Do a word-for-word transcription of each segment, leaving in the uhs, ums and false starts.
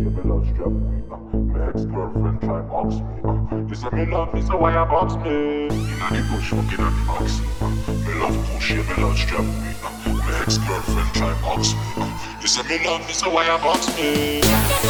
me love strap me. Uh, my ex-girlfriend try box me. Uh, this is me love me, so why you box me? Inna the bush, fucking at the box. Uh, me love push, yeah, me love strap me. Uh, my ex-girlfriend try box me. Uh, this is me love me, so why you box me?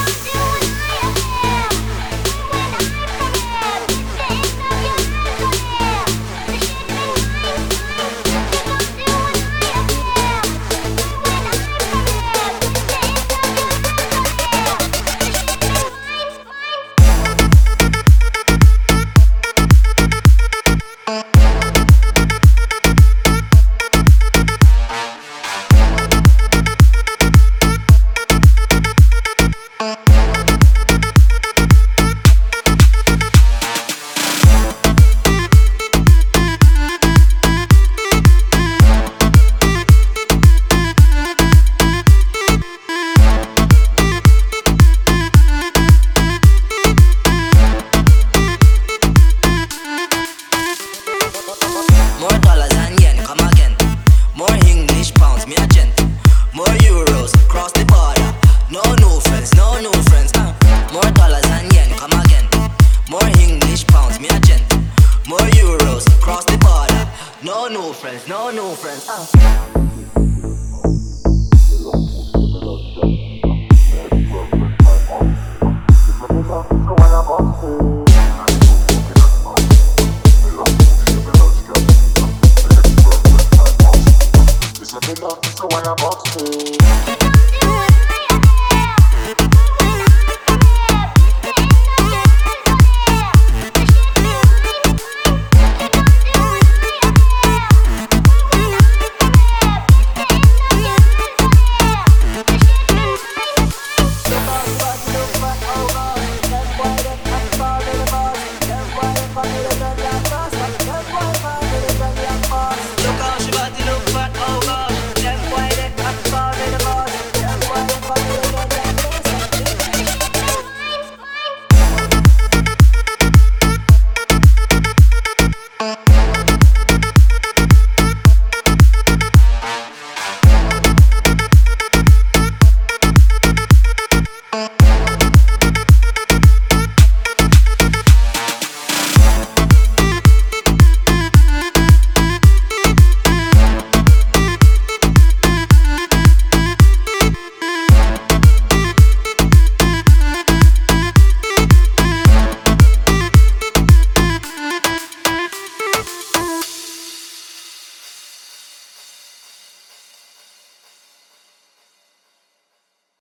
More dollars and yen, come again. More English pounds, me a gent. More euros, cross the border. No new friends, no new friends. Uh. More dollars and yen, come again. More English pounds, me a gent. More euros, cross the border. No new friends, no new friends. Uh.